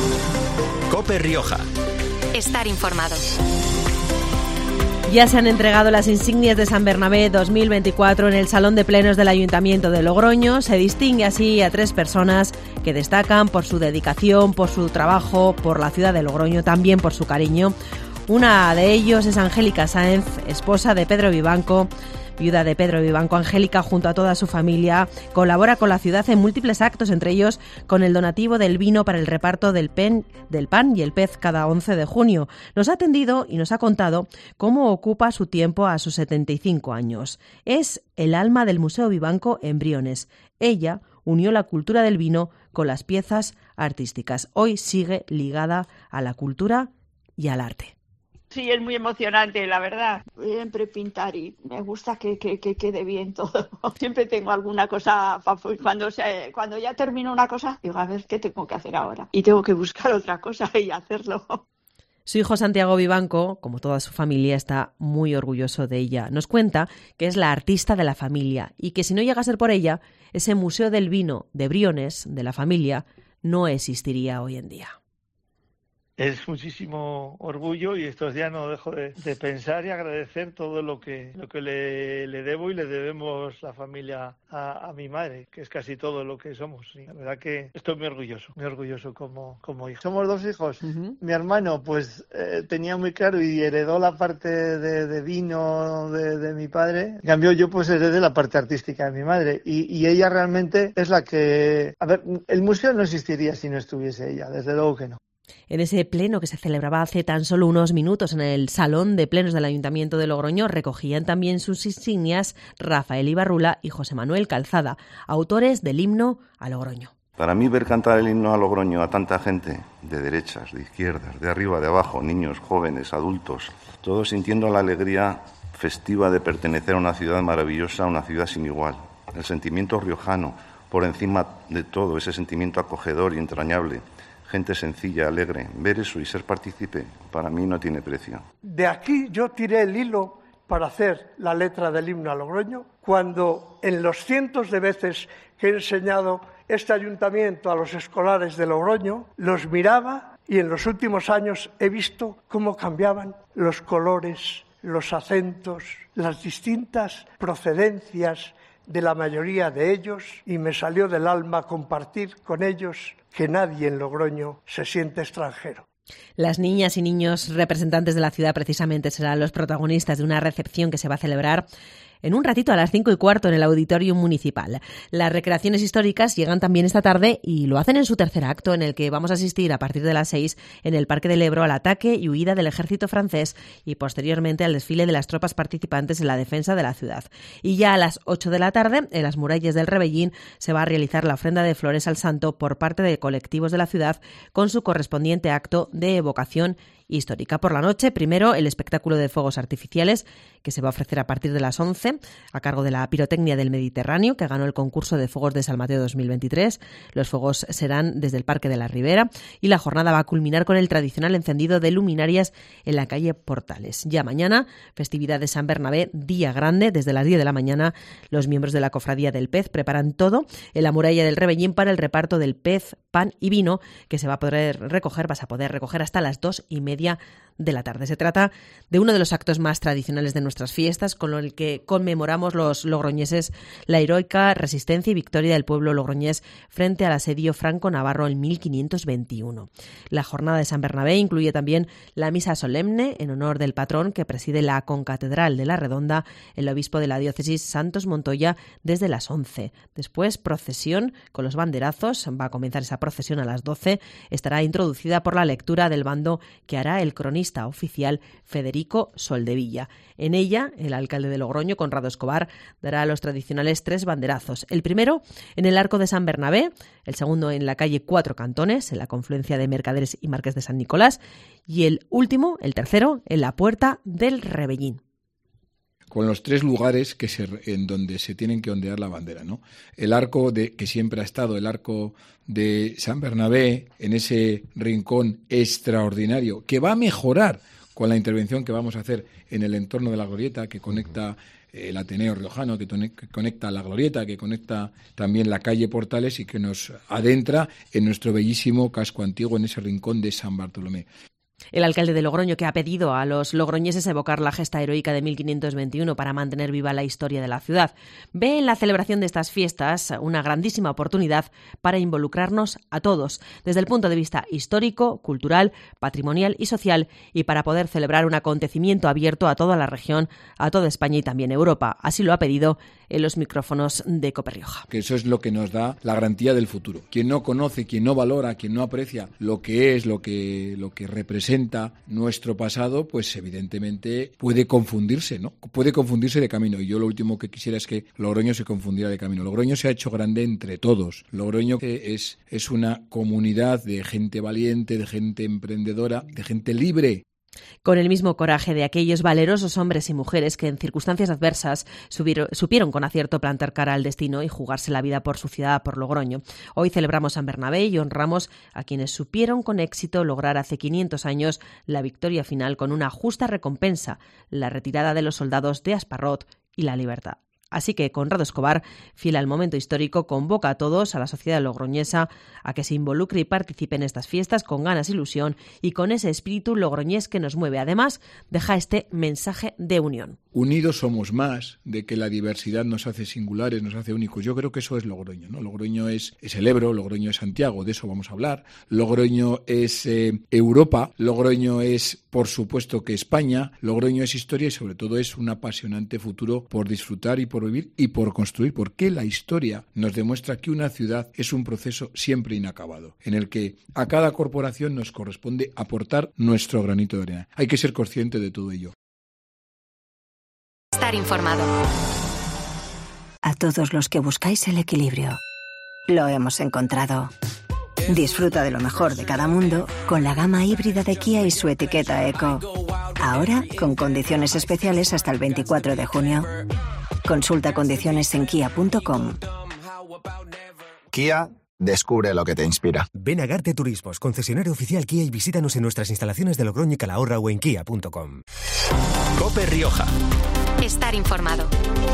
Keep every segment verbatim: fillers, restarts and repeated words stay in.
COPE Rioja. Estar informado. Ya se han entregado las insignias de San Bernabé dos mil veinticuatro en el Salón de Plenos del Ayuntamiento de Logroño. Se distingue así a tres personas que destacan por su dedicación, por su trabajo, por la ciudad de Logroño, también por su cariño. Una de ellos es Angélica Sáenz, esposa de Pedro Vivanco. Viuda de Pedro Vivanco, Angélica, junto a toda su familia, colabora con la ciudad en múltiples actos, entre ellos con el donativo del vino para el reparto del, pen, del pan y el pez cada once de junio. Nos ha atendido y nos ha contado cómo ocupa su tiempo a sus setenta y cinco años. Es el alma del Museo Vivanco en Briones. Ella unió la cultura del vino con las piezas artísticas. Hoy sigue ligada a la cultura y al arte. Sí, es muy emocionante, la verdad. Siempre pintar y me gusta que, que, que quede bien todo. Siempre tengo alguna cosa, cuando, se, cuando ya termino una cosa, digo, a ver, ¿qué tengo que hacer ahora? Y tengo que buscar otra cosa y hacerlo. Su hijo Santiago Vivanco, como toda su familia, está muy orgulloso de ella. Nos cuenta que es la artista de la familia y que si no llega a ser por ella, ese Museo del Vino de Briones, de la familia, no existiría hoy en día. Es muchísimo orgullo y estos días no dejo de, de pensar y agradecer todo lo que lo que le, le debo y le debemos la familia a, a mi madre, que es casi todo lo que somos. Y la verdad que estoy muy orgulloso, muy orgulloso como, como hijo. Somos dos hijos. Uh-huh. Mi hermano pues eh, tenía muy claro y heredó la parte de, de vino de, de mi padre. En cambio yo pues heredé la parte artística de mi madre y, y ella realmente es la que... A ver, el museo no existiría si no estuviese ella, desde luego que no. En ese pleno que se celebraba hace tan solo unos minutos en el Salón de Plenos del Ayuntamiento de Logroño recogían también sus insignias Rafael Ibarrula y José Manuel Calzada, autores del himno a Logroño. Para mí ver cantar el himno a Logroño a tanta gente, de derechas, de izquierdas, de arriba, de abajo, niños, jóvenes, adultos, todos sintiendo la alegría festiva de pertenecer a una ciudad maravillosa, una ciudad sin igual. El sentimiento riojano, por encima de todo, ese sentimiento acogedor y entrañable. Gente sencilla, alegre, ver eso y ser partícipe, para mí no tiene precio. De aquí yo tiré el hilo para hacer la letra del himno a Logroño, cuando en los cientos de veces que he enseñado este ayuntamiento a los escolares de Logroño, los miraba y en los últimos años he visto cómo cambiaban los colores, los acentos, las distintas procedencias de la mayoría de ellos y me salió del alma compartir con ellos que nadie en Logroño se siente extranjero. Las niñas y niños representantes de la ciudad precisamente serán los protagonistas de una recepción que se va a celebrar en un ratito a las cinco y cuarto en el Auditorio Municipal. Las recreaciones históricas llegan también esta tarde y lo hacen en su tercer acto, en el que vamos a asistir a partir de las seis en el Parque del Ebro al ataque y huida del ejército francés y posteriormente al desfile de las tropas participantes en la defensa de la ciudad. Y ya a las ocho de la tarde, en las murallas del Rebellín, se va a realizar la ofrenda de flores al santo por parte de colectivos de la ciudad con su correspondiente acto de evocación histórica. Por la noche, primero el espectáculo de fuegos artificiales que se va a ofrecer a partir de las once a cargo de la Pirotecnia del Mediterráneo, que ganó el concurso de fuegos de San Mateo dos mil veintitrés. Los fuegos serán desde el Parque de la Ribera y la jornada va a culminar con el tradicional encendido de luminarias en la calle Portales. Ya mañana, festividad de San Bernabé, día grande, desde las diez de la mañana los miembros de la Cofradía del Pez preparan todo en la muralla del Rebellín para el reparto del pez, pan y vino que se va a poder recoger, vas a poder recoger hasta las dos y media de la tarde. Se trata de uno de los actos más tradicionales de nuestras fiestas, con el que conmemoramos los logroñeses la heroica resistencia y victoria del pueblo logroñés frente al asedio franco-navarro en mil quinientos veintiuno. La jornada de San Bernabé incluye también la misa solemne en honor del patrón que preside la concatedral de la Redonda, el obispo de la diócesis Santos Montoya, desde las once. Después, procesión con los banderazos. Va a comenzar esa procesión a las doce. Estará introducida por la lectura del bando que hará el cronista oficial Federico Soldevilla. En ella, el alcalde de Logroño, Conrado Escobar, dará los tradicionales tres banderazos. El primero en el Arco de San Bernabé, el segundo en la calle Cuatro Cantones, en la confluencia de Mercaderes y Marqués de San Nicolás, y el último, el tercero, en la Puerta del Rebellín. Con los tres lugares que se, en donde se tienen que ondear la bandera, ¿no? El arco de, que siempre ha estado, el arco de San Bernabé, en ese rincón extraordinario, que va a mejorar con la intervención que vamos a hacer en el entorno de la glorieta, que conecta el Ateneo Riojano, que, tone, que conecta la Glorieta, que conecta también la calle Portales y que nos adentra en nuestro bellísimo casco antiguo, en ese rincón de San Bartolomé. El alcalde de Logroño, que ha pedido a los logroñeses evocar la gesta heroica de mil quinientos veintiuno para mantener viva la historia de la ciudad, ve en la celebración de estas fiestas una grandísima oportunidad para involucrarnos a todos, desde el punto de vista histórico, cultural, patrimonial y social, y para poder celebrar un acontecimiento abierto a toda la región, a toda España y también Europa. Así lo ha pedido en los micrófonos de COPE Rioja. Que eso es lo que nos da la garantía del futuro. Quien no conoce, quien no valora, quien no aprecia lo que es, lo que, lo que representa nuestro pasado, pues evidentemente puede confundirse, ¿no? Puede confundirse de camino. Y yo lo último que quisiera es que Logroño se confundiera de camino. Logroño se ha hecho grande entre todos. Logroño es, es una comunidad de gente valiente, de gente emprendedora, de gente libre. Con el mismo coraje de aquellos valerosos hombres y mujeres que en circunstancias adversas subieron, supieron con acierto plantar cara al destino y jugarse la vida por su ciudad, por Logroño. Hoy celebramos San Bernabé y honramos a quienes supieron con éxito lograr hace quinientos años la victoria final con una justa recompensa, la retirada de los soldados de Asparrot y la libertad. Así que Conrado Escobar, fiel al momento histórico, convoca a todos, a la sociedad logroñesa, a que se involucre y participe en estas fiestas con ganas, ilusión y con ese espíritu logroñés que nos mueve. Además, deja este mensaje de unión. Unidos somos más, de que la diversidad nos hace singulares, nos hace únicos. Yo creo que eso es Logroño, ¿no? Logroño es, es el Ebro, Logroño es Santiago, de eso vamos a hablar. Logroño es eh, Europa, Logroño es, por supuesto, que España. Logroño es historia y sobre todo es un apasionante futuro por disfrutar y por vivir y por construir, porque la historia nos demuestra que una ciudad es un proceso siempre inacabado, en el que a cada corporación nos corresponde aportar nuestro granito de arena. Hay que ser consciente de todo ello. Estar informado. A todos los que buscáis el equilibrio, lo hemos encontrado. Disfruta de lo mejor de cada mundo con la gama híbrida de Kia y su etiqueta Eco. Ahora con condiciones especiales hasta el veinticuatro de junio. Consulta condiciones en kia punto com. Kia, descubre lo que te inspira. Ven a Garte Turismos, concesionario oficial Kia, y visítanos en nuestras instalaciones de Logroño y Calahorra o en kia punto com. COPE Rioja. Estar informado.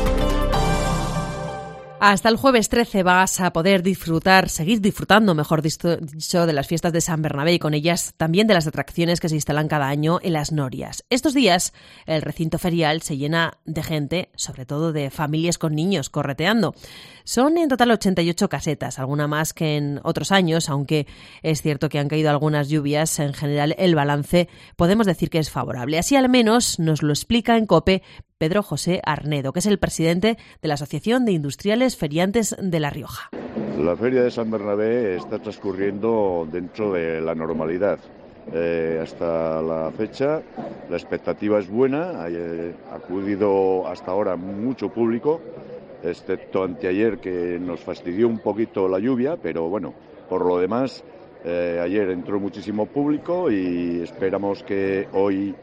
Hasta el jueves trece vas a poder disfrutar, seguir disfrutando, mejor dicho, de las fiestas de San Bernabé y con ellas también de las atracciones que se instalan cada año en las Norias. Estos días el recinto ferial se llena de gente, sobre todo de familias con niños correteando. Son en total ochenta y ocho casetas, alguna más que en otros años, aunque es cierto que han caído algunas lluvias. En general el balance podemos decir que es favorable. Así al menos nos lo explica en COPE Pedro José Arnedo, que es el presidente de la Asociación de Industriales Feriantes de La Rioja. La feria de San Bernabé está transcurriendo dentro de la normalidad. Eh, hasta la fecha la expectativa es buena, ha eh, acudido hasta ahora mucho público, excepto anteayer que nos fastidió un poquito la lluvia, pero bueno, por lo demás eh, ayer entró muchísimo público y esperamos que hoy,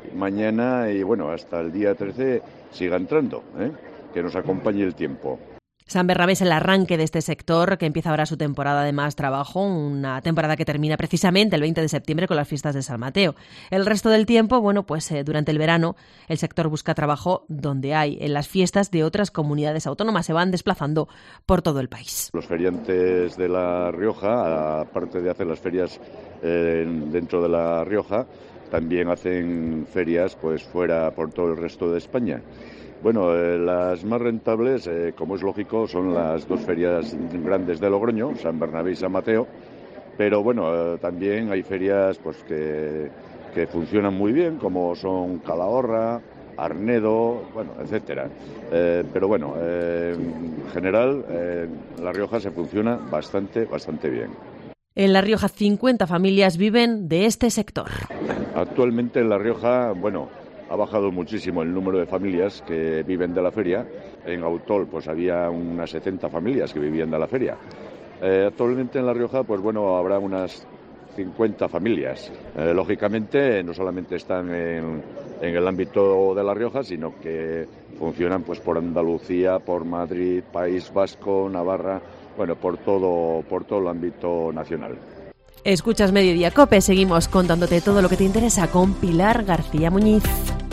mañana y bueno, hasta el día trece siga entrando, ¿eh? Que nos acompañe el tiempo. San Bernabé es el arranque de este sector que empieza ahora su temporada de más trabajo, una temporada que termina precisamente el veinte de septiembre con las fiestas de San Mateo. El resto del tiempo, bueno, pues eh, durante el verano el sector busca trabajo donde hay, en las fiestas de otras comunidades autónomas, se van desplazando por todo el país. Los feriantes de La Rioja, aparte de hacer las ferias eh, dentro de La Rioja, también hacen ferias pues fuera por todo el resto de España. Bueno, eh, las más rentables, eh, como es lógico, son las dos ferias grandes de Logroño, San Bernabé y San Mateo, pero bueno, eh, también hay ferias pues que, que funcionan muy bien, como son Calahorra, Arnedo, bueno, etcétera. Eh, pero bueno, eh, en general, eh, La Rioja se funciona bastante, bastante bien. En La Rioja, cincuenta familias viven de este sector. Actualmente en La Rioja, bueno, ha bajado muchísimo el número de familias que viven de la feria. En Autol pues había unas setenta familias que vivían de la feria. Eh, actualmente en La Rioja pues bueno, habrá unas cincuenta familias. Eh, lógicamente no solamente están en, en el ámbito de La Rioja, sino que funcionan pues por Andalucía, por Madrid, País Vasco, Navarra, bueno, por todo, por todo el ámbito nacional. Escuchas Mediodía COPE, seguimos contándote todo lo que te interesa con Pilar García Muñiz.